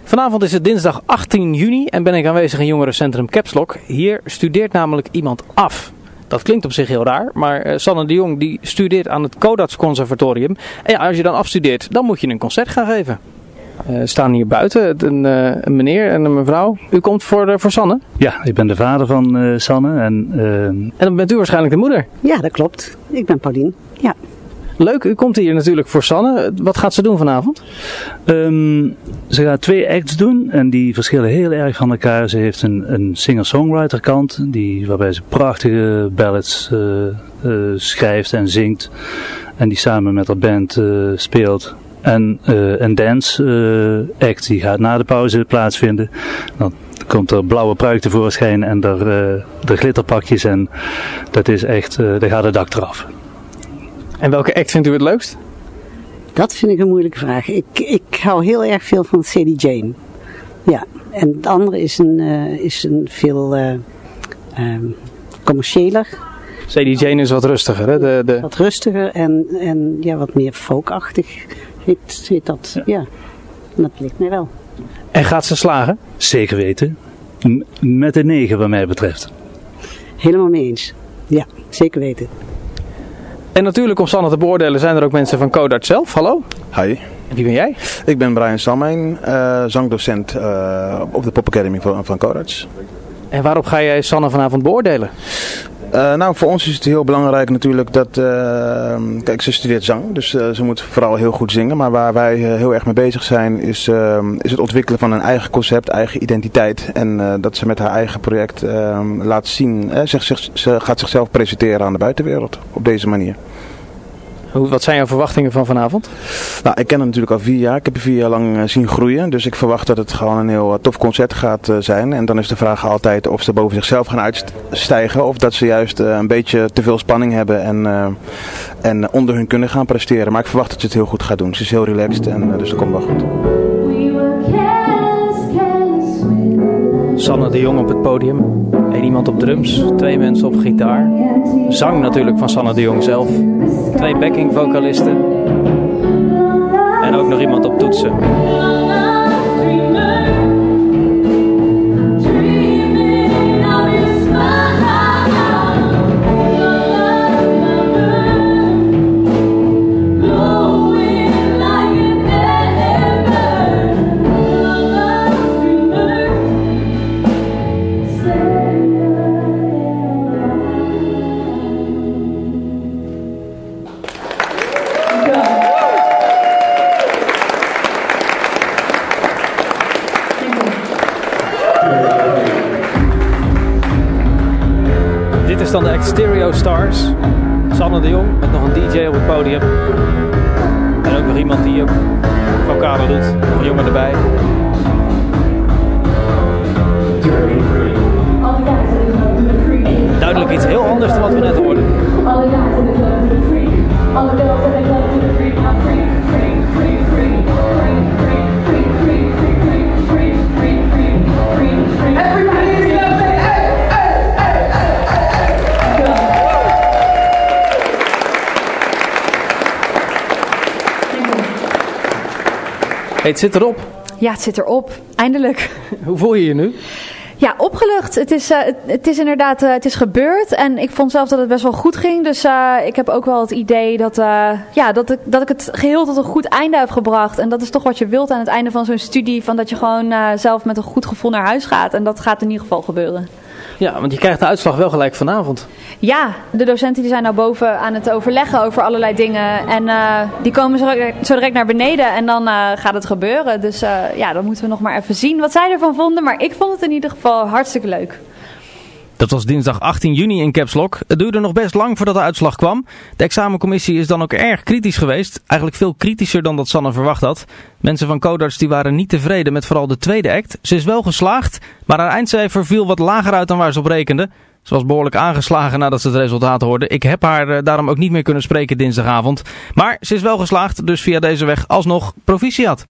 Vanavond is het dinsdag 18 juni en ben ik aanwezig in jongerencentrum Caps Lock. Hier studeert namelijk iemand af. Dat klinkt op zich heel raar, maar Sanne de Jong die studeert aan het Codarts Conservatorium. En ja, als je dan afstudeert, dan moet je een concert gaan geven. We staan hier buiten, een meneer en een mevrouw. U komt voor Sanne? Ja, ik ben de vader van Sanne. En dan bent u waarschijnlijk de moeder? Ja, dat klopt. Ik ben Paulien. Ja. Leuk, u komt hier natuurlijk voor Sanne. Wat gaat ze doen vanavond? Ze gaat 2 acts doen en die verschillen heel erg van elkaar. Ze heeft een singer-songwriter kant, waarbij ze prachtige ballads schrijft en zingt. En die samen met haar band speelt. En een dance act die gaat na de pauze plaatsvinden. Dan komt er blauwe pruik tevoorschijn en de glitterpakjes en dat is echt, daar gaat het dak eraf. En welke act vindt u het leukst? Dat vind ik een moeilijke vraag. Ik hou heel erg veel van C.D. Jane. Ja, en het andere is een veel commerciëler. C.D. Jane is wat rustiger, hè? Wat rustiger en ja, wat meer folkachtig heet dat. Ja, dat ligt mij wel. En gaat ze slagen? Zeker weten. Met een 9 wat mij betreft. Helemaal mee eens. Ja, zeker weten. En natuurlijk om Sanne te beoordelen zijn er ook mensen van Codarts zelf. Hallo. Hi. En wie ben jij? Ik ben Brian Salmijn, zangdocent op de Pop Academy van Codarts. En waarop ga jij Sanne vanavond beoordelen? Nou, voor ons is het heel belangrijk natuurlijk dat, kijk, ze studeert zang, dus ze moet vooral heel goed zingen. Maar waar wij heel erg mee bezig zijn is het ontwikkelen van een eigen concept, eigen identiteit. En dat ze met haar eigen project laat zien, ze gaat zichzelf presenteren aan de buitenwereld op deze manier. Wat zijn jouw verwachtingen van vanavond? Nou, ik ken haar natuurlijk al 4 jaar. Ik heb haar 4 jaar lang zien groeien. Dus ik verwacht dat het gewoon een heel tof concert gaat zijn. En dan is de vraag altijd of ze boven zichzelf gaan uitstijgen. Of dat ze juist een beetje te veel spanning hebben en onder hun kunnen gaan presteren. Maar ik verwacht dat ze het heel goed gaat doen. Ze is heel relaxed en dus dat komt wel goed. Sanne de Jong op het podium. 1 iemand op drums, 2 mensen op gitaar. Zang natuurlijk van Sanne de Jong zelf. 2 backing vocalisten. En ook nog iemand op toetsen. Dit is dan de act Stereo Stars. Sanne de Jong met nog een DJ op het podium. En ook nog iemand die ook vocalen doet. Nog een jongen erbij. Duidelijk iets heel anders dan wat we net hoorden. Het zit erop. Ja, het zit erop. Eindelijk. Hoe voel je je nu? Ja, opgelucht. Het is inderdaad, het is gebeurd. En ik vond zelf dat het best wel goed ging. Dus ik heb ook wel het idee dat ik het geheel tot een goed einde heb gebracht. En dat is toch wat je wilt aan het einde van zo'n studie. Van dat je gewoon zelf met een goed gevoel naar huis gaat. En dat gaat in ieder geval gebeuren. Ja, want je krijgt de uitslag wel gelijk vanavond. Ja, de docenten die zijn nou boven aan het overleggen over allerlei dingen. En die komen zo direct naar beneden en dan gaat het gebeuren. Dus dan moeten we nog maar even zien wat zij ervan vonden. Maar ik vond het in ieder geval hartstikke leuk. Dat was dinsdag 18 juni in Caps Lock. Het duurde nog best lang voordat de uitslag kwam. De examencommissie is dan ook erg kritisch geweest. Eigenlijk veel kritischer dan dat Sanne verwacht had. Mensen van Codarts die waren niet tevreden met vooral de tweede act. Ze is wel geslaagd, maar haar eindcijfer viel wat lager uit dan waar ze op rekende. Ze was behoorlijk aangeslagen nadat ze het resultaat hoorde. Ik heb haar daarom ook niet meer kunnen spreken dinsdagavond. Maar ze is wel geslaagd, dus via deze weg alsnog proficiat.